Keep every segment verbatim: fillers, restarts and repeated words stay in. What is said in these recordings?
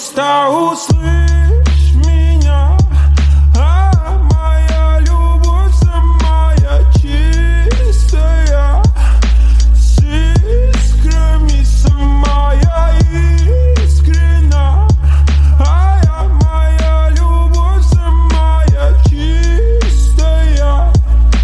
Просто услышь меня, а моя любовь самая чистая, с искрами самая искренна. А я, моя любовь самая чистая,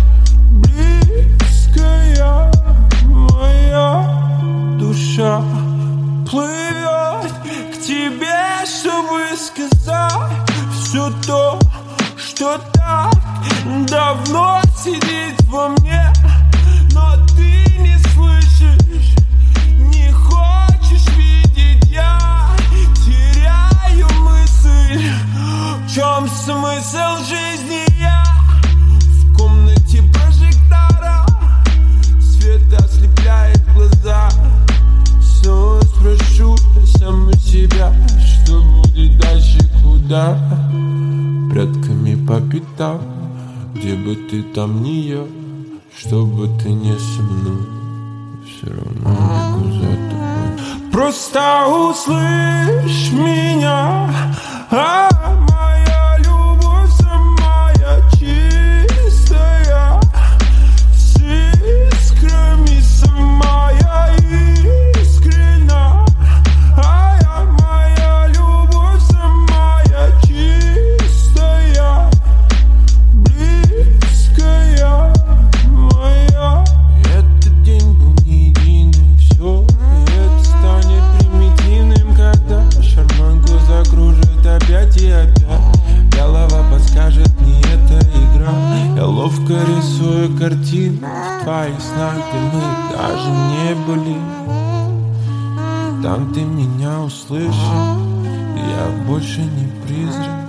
близкая. Моя душа плывет к тебе, чтобы сказать все то, что так давно сидит во мне. Но ты не слышишь, не хочешь видеть. Я теряю мысль, в чем смысл жизни. Я в комнате прожектора, свет ослепляет глаза. Снова спрошу саму себя, что будет дальше, куда? Предками по пятам, где бы ты там ни я, что бы ты не со мной, все равно бегу за тобой. Просто услышь меня, а моя любовь самая чистая, с искрами самая искренна. А я, моя любовь самая чистая, близкая. Моя. Этот день был не единый, все, и это станет примитивным, когда шарманку закружит опять и опять. Голова подскажет, не эта игра. Я ловко рисую картину в твоих снах, где мы даже не были. Там ты меня услышишь, и я больше не призрак.